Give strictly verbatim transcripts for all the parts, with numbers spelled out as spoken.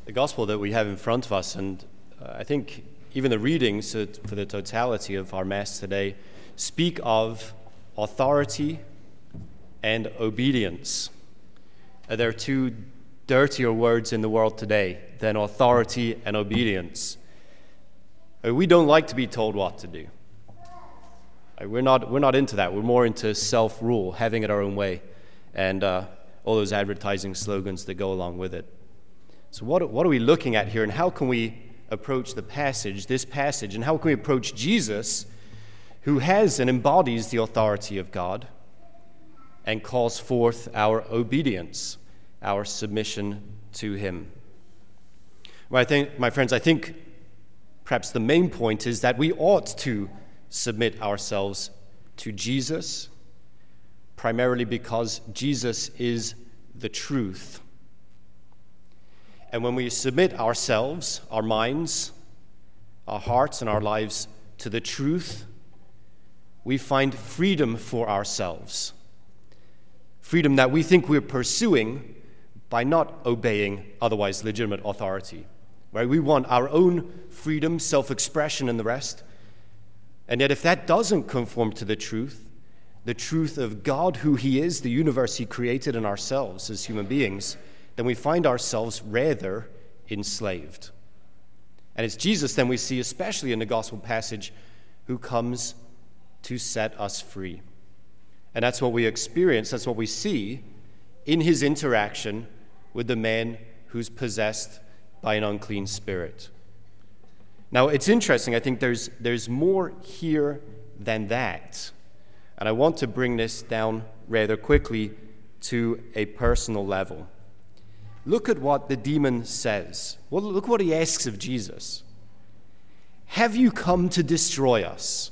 the gospel that we have in front of us, and uh, I think even the readings for the totality of our Mass today speak of authority and obedience. Uh, there are two dirtier words in the world today than authority and obedience. Uh, we don't like to be told what to do. Uh, we're not we're not into that. We're more into self-rule, having it our own way, and uh, all those advertising slogans that go along with it. So what what are we looking at here, and how can we approach the passage, this passage, and how can we approach Jesus, who has and embodies the authority of God and calls forth our obedience, our submission to him? Well, I think, my friends, I think perhaps the main point is that we ought to submit ourselves to Jesus, primarily because Jesus is the truth. And when we submit ourselves, our minds, our hearts, and our lives to the truth, we find freedom for ourselves. Freedom that we think we're pursuing by not obeying otherwise legitimate authority. Right? We want our own freedom, self-expression, and the rest. And yet if that doesn't conform to the truth, the truth of God, who he is, the universe he created, and ourselves as human beings, then we find ourselves rather enslaved. And it's Jesus, then, we see, especially in the gospel passage, who comes to set us free. And that's what we experience, that's what we see in his interaction with the man who's possessed by an unclean spirit. Now, it's interesting. I think there's there's more here than that. And I want to bring this down rather quickly to a personal level. Look at what the demon says. Well, look what he asks of Jesus. Have you come to destroy us?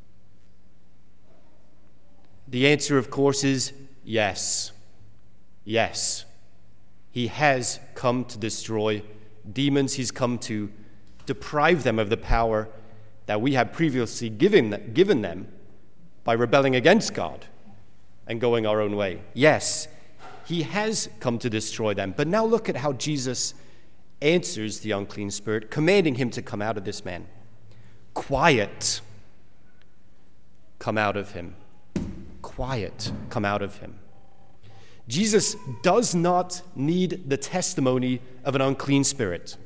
The answer, of course, is yes. Yes. He has come to destroy demons. He's come to deprive them of the power that we had previously given, given them by rebelling against God and going our own way. Yes, he has come to destroy them. But now look at how Jesus answers the unclean spirit, commanding him to come out of this man. Quiet, come out of him. Quiet, come out of him. Jesus does not need the testimony of an unclean spirit.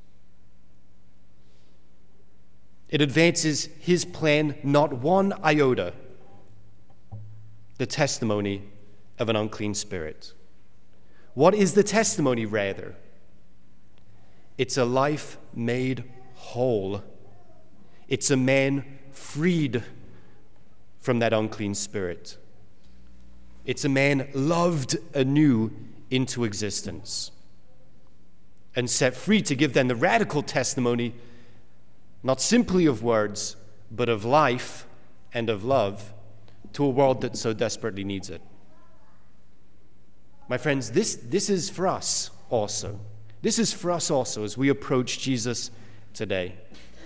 It advances his plan not one iota, the testimony of an unclean spirit. What is the testimony, rather? It's a life made whole. It's a man freed from that unclean spirit. It's a man loved anew into existence and set free to give then the radical testimony, not simply of words, but of life and of love to a world that so desperately needs it. My friends, this, this is for us also. This is for us also as we approach Jesus today,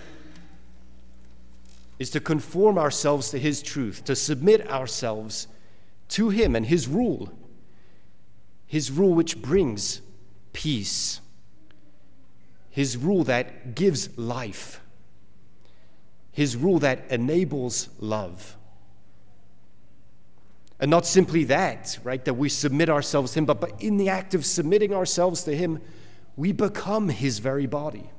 is to conform ourselves to his truth, to submit ourselves to him and his rule, his rule which brings peace, his rule that gives life, his rule that enables love. And not simply that, right, that we submit ourselves to him, but, but in the act of submitting ourselves to him, we become his very body.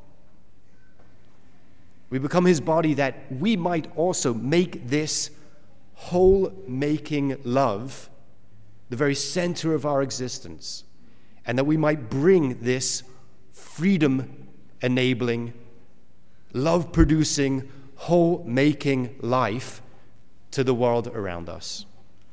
We become his body that we might also make this whole-making love the very center of our existence, and that we might bring this freedom-enabling, love-producing, whole-making life to the world around us.